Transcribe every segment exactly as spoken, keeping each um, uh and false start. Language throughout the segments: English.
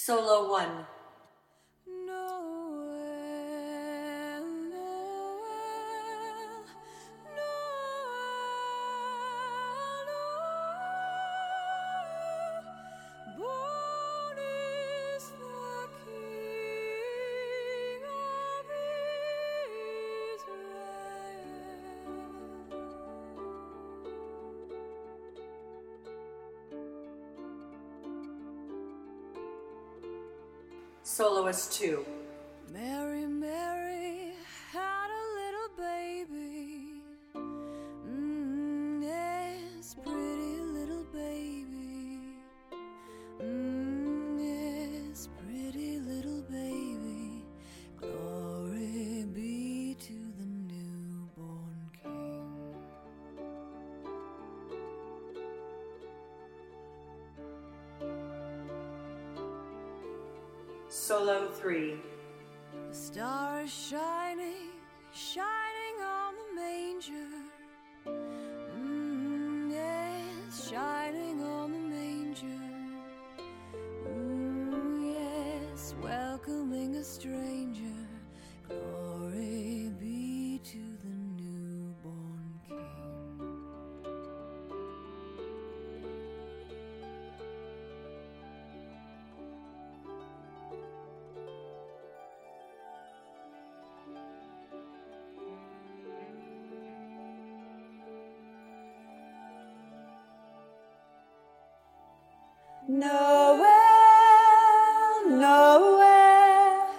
Solo one. Noel, Noel, Noel, Noel. Born is the King of Soloist two. Mary, Mary had a little baby. Mm, yes, pretty little baby. Mm, yes, pretty little baby. Glory be to the newborn King. Solo three. The star is shining, shining on the manger. Mm, yes, shining on the manger. Mm, yes, welcoming a stranger. Glory be to the newborn King. Noel, Noel,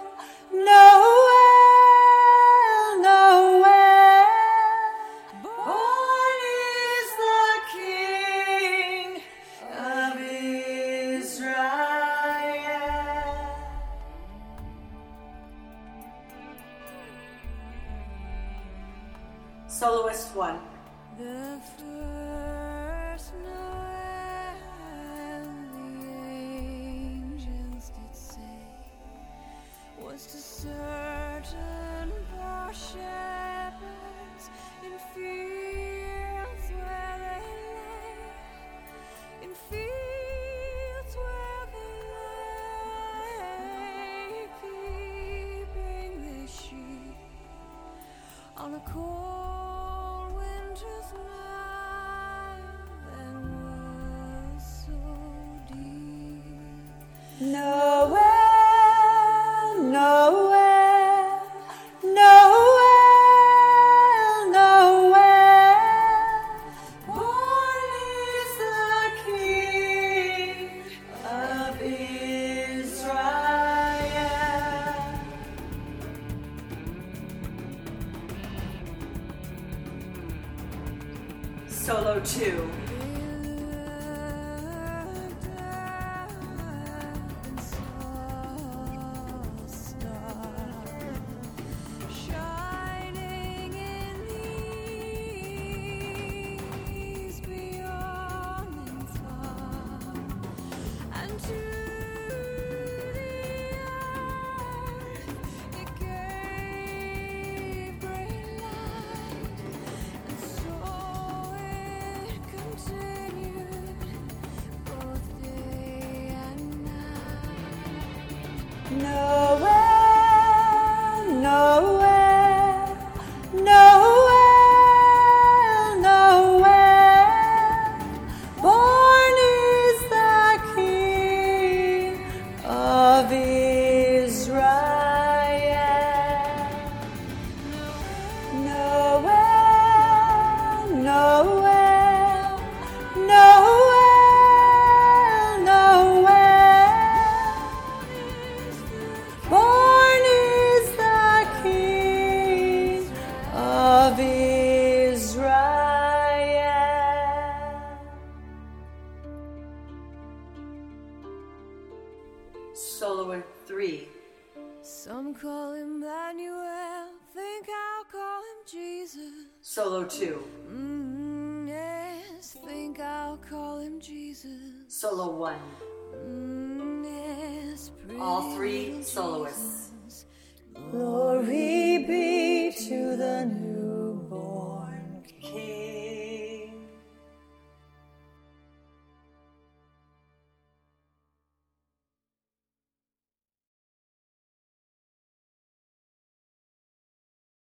Noel, Noel. Born is the King of Israel. Soloist one. The first Noel, the angels did say, was to certain poor shepherds in fields where they lay, in fields where they lay, keeping their sheep on a cold winter's night that was so deep. Noel, Noel, Noel, Noel. Born is the King of Israel. Solo two. Shining in the east, beyond and far, and to the earth it gave great light, and so it continued both day and night. Noel, Noel, Noel, Noel. Born is the King of Israel. Noel, Noel, Noel, Noel. Born is the King of Israel. Solo three. Some call him Emmanuel, think I'll call him Jesus. Solo two. Mm, yes, think I'll call him Jesus. Solo one. Mm, yes, All pretty three little soloists.